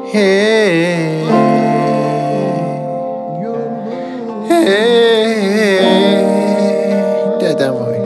Hey, hey, دادم وای.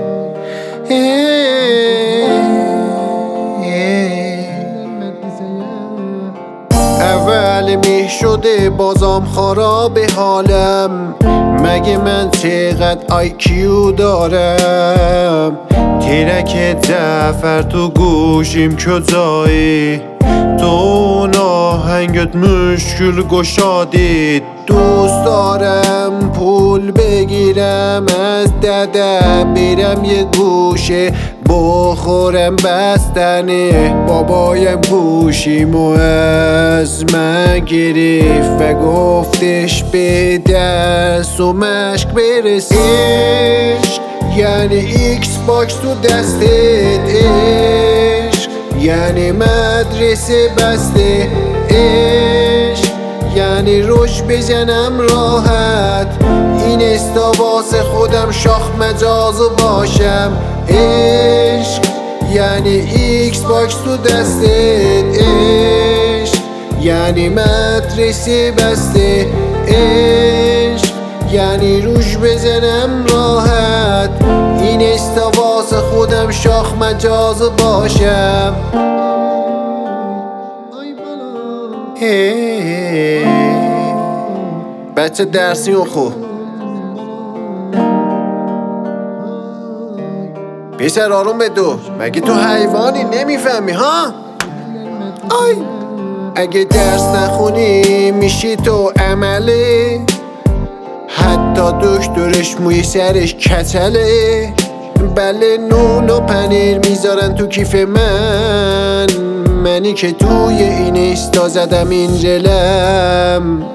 اول می شده بازم خراب حالم، مگه من چقدر آیکیو دارم؟ تیرک زفر تو گوشیم کجایی؟ تو اون آهنگت مشکل گشادید. دوست دارم پول بگیرم از دده، بیرم یه گوشه بخورم بستنه. بابایم گوشیمو از من گرفت و گفتش به دست و مشک برس. عشق یعنی ایکس باکس تو دستت، عشق یعنی مدرسه بسته، عشق یعنی روش بزنم راحت، این استا واسه خودم شاخ مجاز باشم. عشق یعنی ایکس باکس تو دستت، عشق یعنی مدرسه بسته، عشق یعنی روش بزنم راحت، این استا واسه خودم شاخ مجاز باشم. بچه درسی و خود پسر آروم بدو، مگه تو حیوانی نمیفهمی ها؟ آی اگه درس نخونی میشی تو عمله، حتی دکترش موی سرش کچله. بله نون و پنیر میذارن تو کیف من، منی که توی این استا زدم این جلم.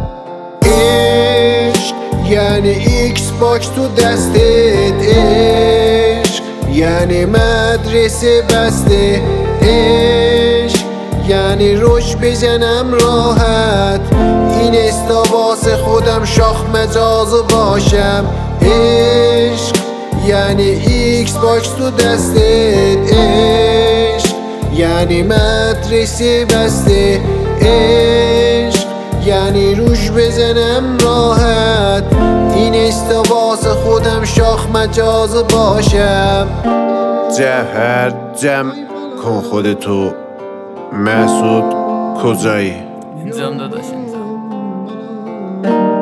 عشق یعنی ایکس باکس تو دستت، عشق یعنی مدرسه بسته، عشق یعنی روش بزنم راحت، این استا واسه خودم شاخ مجاز باشم. عشق یعنی ایکس باکس تو دستت، عشق یعنی مدرسه بسته، عشق یعنی روش بزنم راحت، این استا واسه خودم شاخ مجاز باشم. جوهر جمع کن خودتو. مسعود کجایی؟ اینجام داداش اینجام.